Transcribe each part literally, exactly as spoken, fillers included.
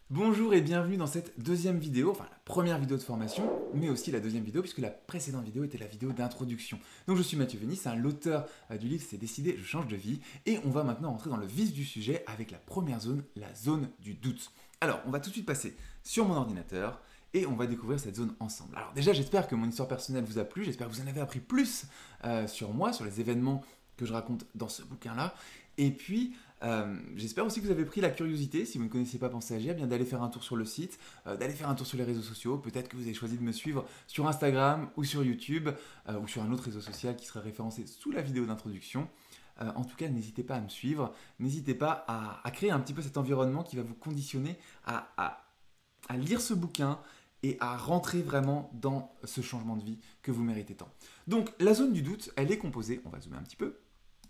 Bonjour et bienvenue dans cette deuxième vidéo, enfin la première vidéo de formation, mais aussi la deuxième vidéo puisque la précédente vidéo était la vidéo d'introduction. Donc je suis Mathieu Vénis, c'est l'auteur euh, du livre C'est décidé, je change de vie, et on va maintenant rentrer dans le vif du sujet avec la première zone, la zone du doute. Alors on va tout de suite passer sur mon ordinateur et on va découvrir cette zone ensemble. Alors déjà j'espère que mon histoire personnelle vous a plu, j'espère que vous en avez appris plus euh, sur moi, sur les événements que je raconte dans ce bouquin-là, et puis Euh, j'espère aussi que vous avez pris la curiosité, si vous ne connaissez pas Pensez Agir, bien d'aller faire un tour sur le site, euh, d'aller faire un tour sur les réseaux sociaux. Peut-être que vous avez choisi de me suivre sur Instagram ou sur YouTube euh, ou sur un autre réseau social qui sera référencé sous la vidéo d'introduction. Euh, en tout cas, n'hésitez pas à me suivre, n'hésitez pas à, à créer un petit peu cet environnement qui va vous conditionner à, à, à lire ce bouquin et à rentrer vraiment dans ce changement de vie que vous méritez tant. Donc, la zone du doute, elle est composée, on va zoomer un petit peu,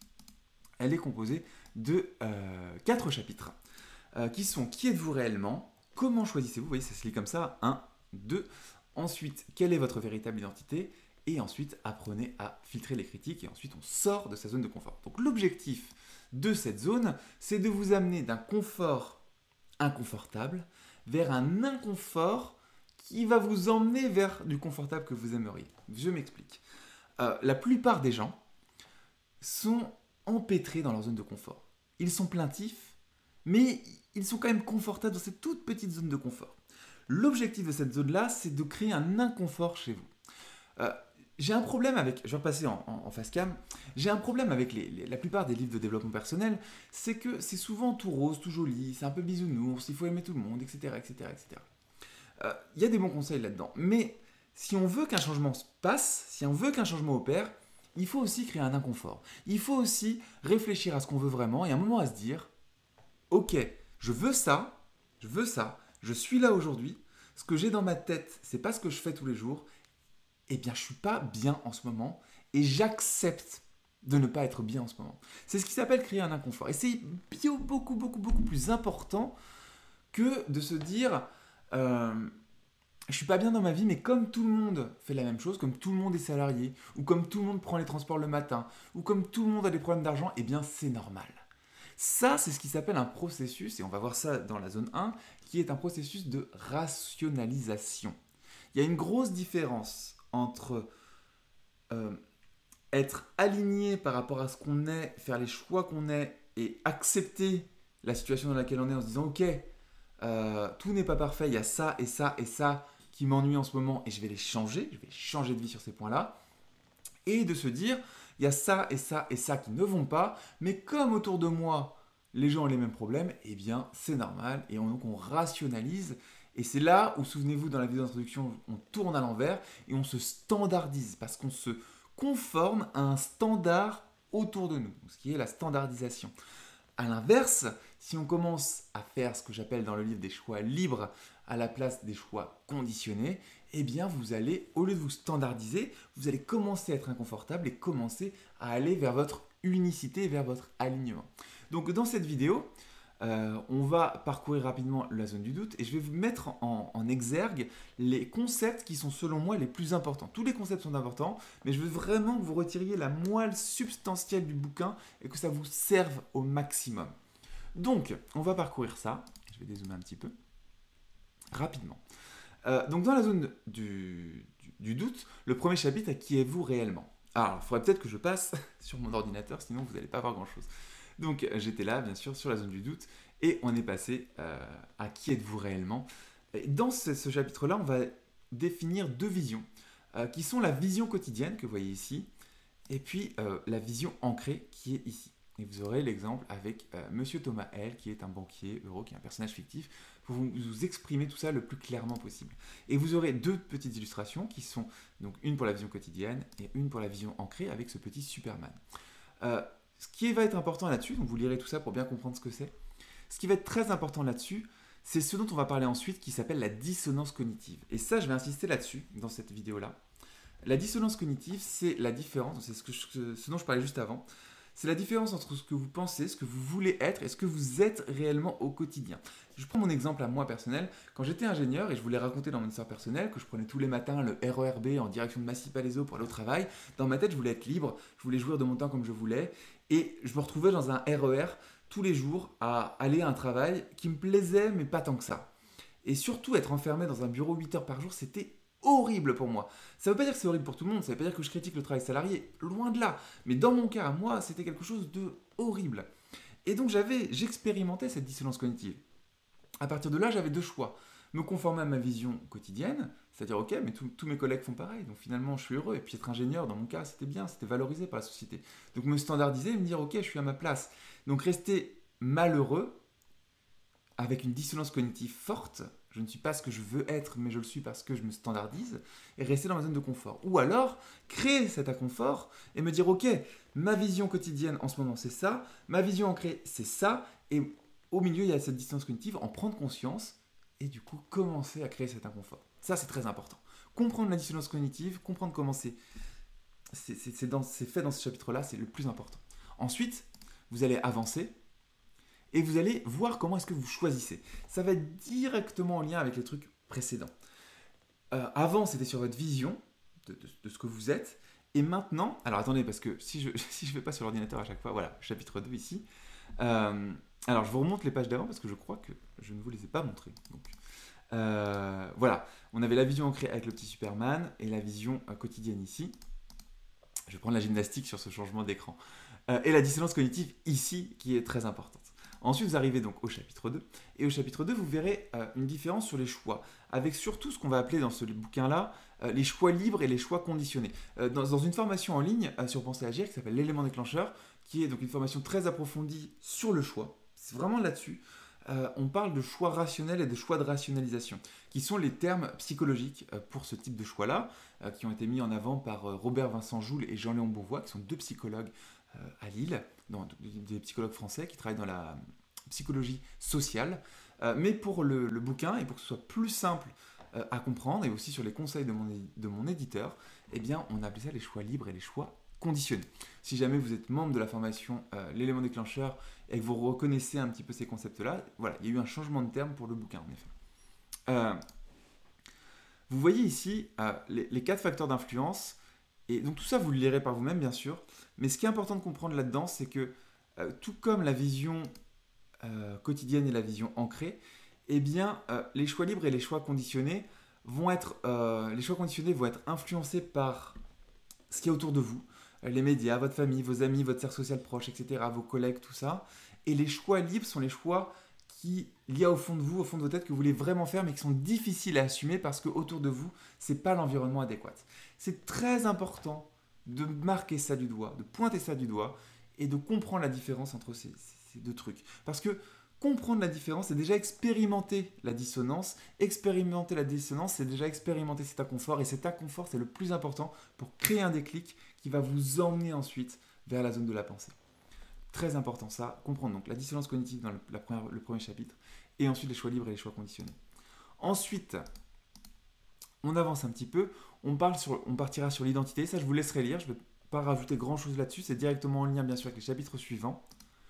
elle est composée de euh, quatre chapitres euh, qui sont qui êtes-vous réellement, comment choisissez-vous, vous voyez ça se lit comme ça, un, deux, ensuite quelle est votre véritable identité, et ensuite apprenez à filtrer les critiques, et ensuite on sort de sa zone de confort. Donc l'objectif de cette zone, c'est de vous amener d'un confort inconfortable vers un inconfort qui va vous emmener vers du confortable que vous aimeriez. Je m'explique. Euh, la plupart des gens sont empêtrés dans leur zone de confort. Ils sont plaintifs, mais ils sont quand même confortables dans cette toute petite zone de confort. L'objectif de cette zone-là, c'est de créer un inconfort chez vous. Euh, j'ai un problème avec, je vais repasser en, en, en face cam, j'ai un problème avec les, les, la plupart des livres de développement personnel, c'est que c'est souvent tout rose, tout joli, c'est un peu bisounours, il faut aimer tout le monde, et cetera, et cetera, et cetera. Euh, il y a des bons conseils là-dedans, mais si on veut qu'un changement se passe, si on veut qu'un changement opère, il faut aussi créer un inconfort. Il faut aussi réfléchir à ce qu'on veut vraiment et à un moment à se dire « Ok, je veux ça, je veux ça, je suis là aujourd'hui, ce que j'ai dans ma tête, c'est pas ce que je fais tous les jours, eh bien je suis pas bien en ce moment et j'accepte de ne pas être bien en ce moment. » C'est ce qui s'appelle créer un inconfort. Et c'est beaucoup, beaucoup, beaucoup plus important que de se dire euh, je suis pas bien dans ma vie, mais comme tout le monde fait la même chose, comme tout le monde est salarié, ou comme tout le monde prend les transports le matin, ou comme tout le monde a des problèmes d'argent, eh bien c'est normal. Ça, c'est ce qui s'appelle un processus, et on va voir ça dans la zone un, qui est un processus de rationalisation. Il y a une grosse différence entre euh, être aligné par rapport à ce qu'on est, faire les choix qu'on est, et accepter la situation dans laquelle on est en se disant « Ok, euh, tout n'est pas parfait, il y a ça et ça et ça, qui m'ennuient en ce moment et je vais les changer, je vais changer de vie sur ces points-là, et de se dire, il y a ça et ça et ça qui ne vont pas, mais comme autour de moi, les gens ont les mêmes problèmes, eh bien c'est normal, et on, donc on rationalise, et c'est là où, souvenez-vous, dans la vidéo d'introduction, on tourne à l'envers, et on se standardise, parce qu'on se conforme à un standard autour de nous, ce qui est la standardisation. A l'inverse, si on commence à faire ce que j'appelle dans le livre des choix libres à la place des choix conditionnés, eh bien vous allez, au lieu de vous standardiser, vous allez commencer à être inconfortable et commencer à aller vers votre unicité, vers votre alignement. Donc dans cette vidéo, euh, on va parcourir rapidement la zone du doute et je vais vous mettre en, en exergue les concepts qui sont selon moi les plus importants. Tous les concepts sont importants, mais je veux vraiment que vous retiriez la moelle substantielle du bouquin et que ça vous serve au maximum. Donc, on va parcourir ça. Je vais dézoomer un petit peu. Rapidement. Euh, donc, dans la zone du, du, du doute, le premier chapitre est qui êtes-vous réellement ? Alors, il faudrait peut-être que je passe sur mon ordinateur, sinon vous n'allez pas voir grand-chose. Donc, j'étais là, bien sûr, sur la zone du doute, et on est passé euh, à qui êtes-vous réellement ? Et dans ce, ce chapitre-là, on va définir deux visions, euh, qui sont la vision quotidienne que vous voyez ici, et puis euh, la vision ancrée qui est ici. Et vous aurez l'exemple avec euh, Monsieur Thomas L, qui est un banquier euro, qui est un personnage fictif, pour vous, vous exprimer tout ça le plus clairement possible. Et vous aurez deux petites illustrations, qui sont donc une pour la vision quotidienne et une pour la vision ancrée, avec ce petit Superman. Euh, ce qui va être important là-dessus, donc vous lirez tout ça pour bien comprendre ce que c'est, ce qui va être très important là-dessus, c'est ce dont on va parler ensuite, qui s'appelle la dissonance cognitive. Et ça, je vais insister là-dessus, dans cette vidéo-là. La dissonance cognitive, c'est la différence, c'est ce, que je, ce dont je parlais juste avant, c'est la différence entre ce que vous pensez, ce que vous voulez être et ce que vous êtes réellement au quotidien. Je prends mon exemple à moi personnel. Quand j'étais ingénieur et je voulais raconter dans mon histoire personnelle que je prenais tous les matins le R E R B en direction de Massy-Palaiseau pour aller au travail, dans ma tête, je voulais être libre, je voulais jouir de mon temps comme je voulais et je me retrouvais dans un R E R tous les jours à aller à un travail qui me plaisait mais pas tant que ça. Et surtout, être enfermé dans un bureau huit heures par jour, c'était horrible pour moi. Ça ne veut pas dire que c'est horrible pour tout le monde, ça ne veut pas dire que je critique le travail salarié, loin de là. Mais dans mon cas, moi, c'était quelque chose de horrible. Et donc, j'avais, j'expérimentais cette dissonance cognitive. À partir de là, j'avais deux choix. Me conformer à ma vision quotidienne, c'est-à-dire, ok, mais tous mes collègues font pareil, donc finalement, je suis heureux. Et puis être ingénieur, dans mon cas, c'était bien, c'était valorisé par la société. Donc me standardiser et me dire, ok, je suis à ma place. Donc rester malheureux, avec une dissonance cognitive forte, je ne suis pas ce que je veux être, mais je le suis parce que je me standardise, et rester dans ma zone de confort. Ou alors, créer cet inconfort et me dire, ok, ma vision quotidienne en ce moment, c'est ça, ma vision ancrée, c'est ça, et au milieu, il y a cette dissonance cognitive, en prendre conscience, et du coup, commencer à créer cet inconfort. Ça, c'est très important. Comprendre la dissonance cognitive, comprendre comment c'est, c'est, c'est, c'est, dans, c'est fait dans ce chapitre-là, c'est le plus important. Ensuite, vous allez avancer, et vous allez voir comment est-ce que vous choisissez. Ça va être directement en lien avec les trucs précédents. Euh, avant, c'était sur votre vision de, de, de ce que vous êtes. Et maintenant, alors attendez, parce que si je ne si je vais pas sur l'ordinateur à chaque fois, voilà, chapitre deux ici. Euh, alors, je vous remonte les pages d'avant parce que je crois que je ne vous les ai pas montrées. Donc, euh, voilà, on avait la vision ancrée avec le petit Superman et la vision euh, quotidienne ici. Je vais prendre la gymnastique sur ce changement d'écran. Euh, et la dissonance cognitive ici, qui est très importante. Ensuite, vous arrivez donc au chapitre deux. Et au chapitre deux, vous verrez euh, une différence sur les choix, avec surtout ce qu'on va appeler dans ce bouquin-là, euh, les choix libres et les choix conditionnés. Euh, dans, dans une formation en ligne euh, sur Penser Agir, qui s'appelle l'élément déclencheur, qui est donc une formation très approfondie sur le choix, c'est vraiment là-dessus, euh, on parle de choix rationnels et de choix de rationalisation, qui sont les termes psychologiques euh, pour ce type de choix-là, euh, qui ont été mis en avant par euh, Robert Vincent Joule et Jean-Léon Beauvois, qui sont deux psychologues euh, à Lille, non, des psychologues français qui travaillent dans la psychologie sociale. Euh, mais pour le, le bouquin, et pour que ce soit plus simple euh, à comprendre, et aussi sur les conseils de mon, de mon éditeur, eh bien, on a appelé ça les choix libres et les choix conditionnés. Si jamais vous êtes membre de la formation euh, l'élément déclencheur et que vous reconnaissez un petit peu ces concepts-là, voilà, il y a eu un changement de terme pour le bouquin, en effet. Euh, vous voyez ici euh, les, les quatre facteurs d'influence, et donc tout ça, vous le lirez par vous-même, bien sûr, mais ce qui est important de comprendre là-dedans, c'est que euh, tout comme la vision euh, quotidienne et la vision ancrée, eh bien, euh, les choix libres et les choix conditionnés vont être, euh, les choix conditionnés vont être influencés par ce qu'il y a autour de vous, les médias, votre famille, vos amis, votre cercle social proche, et cetera, vos collègues, tout ça. Et les choix libres sont les choix qui, il y a au fond de vous, au fond de votre tête, que vous voulez vraiment faire, mais qui sont difficiles à assumer parce que autour de vous, c'est pas l'environnement adéquat. C'est très important de marquer ça du doigt, de pointer ça du doigt, et de comprendre la différence entre ces, ces deux trucs. Parce que comprendre la différence, c'est déjà expérimenter la dissonance. Expérimenter la dissonance, c'est déjà expérimenter cet inconfort. Et cet inconfort, c'est le plus important pour créer un déclic qui va vous emmener ensuite vers la zone de la pensée. Très important ça, comprendre donc la dissonance cognitive dans le, la première, le premier chapitre, et ensuite les choix libres et les choix conditionnés. Ensuite, on avance un petit peu, on, parle sur, on partira sur l'identité, ça je vous laisserai lire, je ne vais pas rajouter grand chose là-dessus, c'est directement en lien bien sûr avec les chapitres suivants.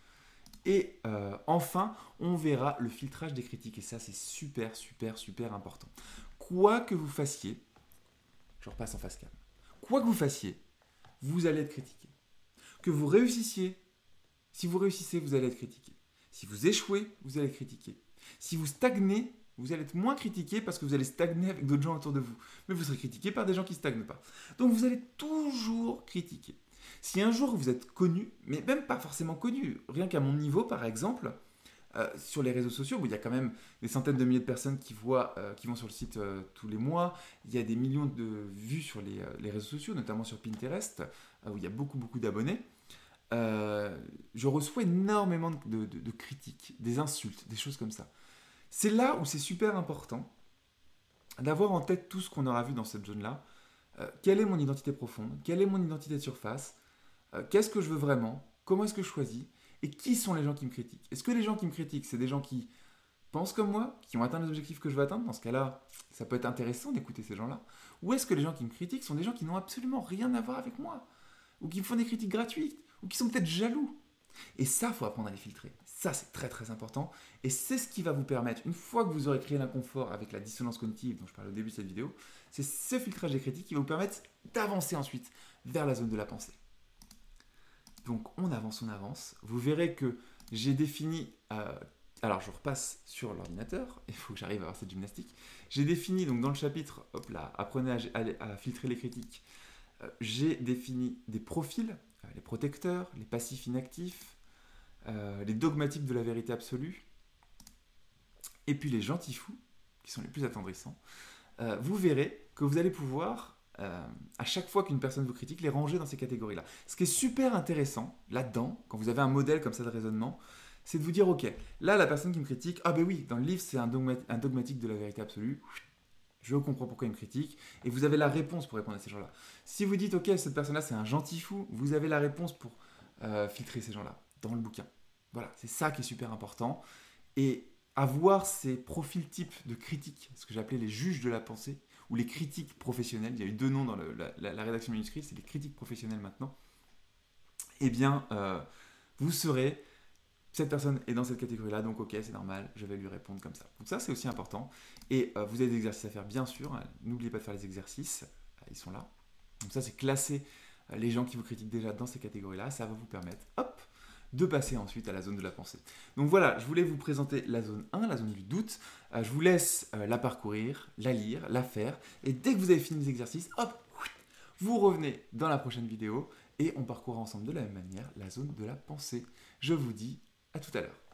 Et euh, enfin, on verra le filtrage des critiques, et ça c'est super, super, super important. Quoi que vous fassiez, je repasse en face cam, quoi que vous fassiez, vous allez être critiqué. Que vous réussissiez, si vous réussissez, vous allez être critiqué. Si vous échouez, vous allez être critiqué. Si vous stagnez, vous allez être moins critiqué parce que vous allez stagner avec d'autres gens autour de vous. Mais vous serez critiqué par des gens qui ne stagnent pas. Donc vous allez toujours critiquer. Si un jour vous êtes connu, mais même pas forcément connu, rien qu'à mon niveau par exemple, euh, sur les réseaux sociaux, où il y a quand même des centaines de milliers de personnes qui, voient, euh, qui vont sur le site euh, tous les mois, il y a des millions de vues sur les, euh, les réseaux sociaux, notamment sur Pinterest, euh, où il y a beaucoup beaucoup d'abonnés. Euh, je reçois énormément de, de, de critiques, des insultes, des choses comme ça. C'est là où c'est super important d'avoir en tête tout ce qu'on aura vu dans cette zone-là. Euh, quelle est mon identité profonde? Quelle est mon identité de surface? euh, Qu'est-ce que je veux vraiment? Comment est-ce que je choisis? Et qui sont les gens qui me critiquent? Est-ce que les gens qui me critiquent, c'est des gens qui pensent comme moi, qui ont atteint les objectifs que je veux atteindre? Dans ce cas-là, ça peut être intéressant d'écouter ces gens-là. Ou est-ce que les gens qui me critiquent sont des gens qui n'ont absolument rien à voir avec moi? Ou qui me font des critiques gratuites? Ou qui sont peut-être jaloux? Et ça, il faut apprendre à les filtrer. Ça, c'est très très important. Et c'est ce qui va vous permettre, une fois que vous aurez créé l'inconfort avec la dissonance cognitive dont je parlais au début de cette vidéo, c'est ce filtrage des critiques qui va vous permettre d'avancer ensuite vers la zone de la pensée. Donc on avance, on avance. Vous verrez que j'ai défini euh, Alors, je repasse sur l'ordinateur. Il faut que j'arrive à avoir cette gymnastique. J'ai défini, donc dans le chapitre, hop là, apprenez à, à- à filtrer les critiques. Euh, j'ai défini des profils, euh, les protecteurs, les passifs inactifs, euh, les dogmatiques de la vérité absolue, et puis les gentils fous, qui sont les plus attendrissants. Euh, vous verrez que vous allez pouvoir, euh, à chaque fois qu'une personne vous critique, les ranger dans ces catégories-là. Ce qui est super intéressant, là-dedans, quand vous avez un modèle comme ça de raisonnement, c'est de vous dire, ok, là, la personne qui me critique, ah ben oui, dans le livre, c'est un, dogma- un dogmatique de la vérité absolue, je comprends pourquoi il me critique, et vous avez la réponse pour répondre à ces gens-là. Si vous dites, ok, cette personne-là, c'est un gentil fou, vous avez la réponse pour euh, filtrer ces gens-là, dans le bouquin. Voilà, c'est ça qui est super important. Et avoir ces profils types de critiques, ce que j'appelais les juges de la pensée, ou les critiques professionnelles, il y a eu deux noms dans le- la, la- la rédaction manuscrite, c'est les critiques professionnelles maintenant, eh bien, euh, vous serez, cette personne est dans cette catégorie-là, donc ok, c'est normal, je vais lui répondre comme ça. Donc ça, c'est aussi important. Et euh, vous avez des exercices à faire, bien sûr, hein, n'oubliez pas de faire les exercices, euh, ils sont là. Donc ça, c'est classer euh, les gens qui vous critiquent déjà dans ces catégories-là, ça va vous permettre, hop, de passer ensuite à la zone de la pensée. Donc voilà, je voulais vous présenter la zone un, la zone du doute. Euh, je vous laisse euh, la parcourir, la lire, la faire. Et dès que vous avez fini les exercices, hop, vous revenez dans la prochaine vidéo et on parcourra ensemble de la même manière la zone de la pensée. Je vous dis à tout à l'heure.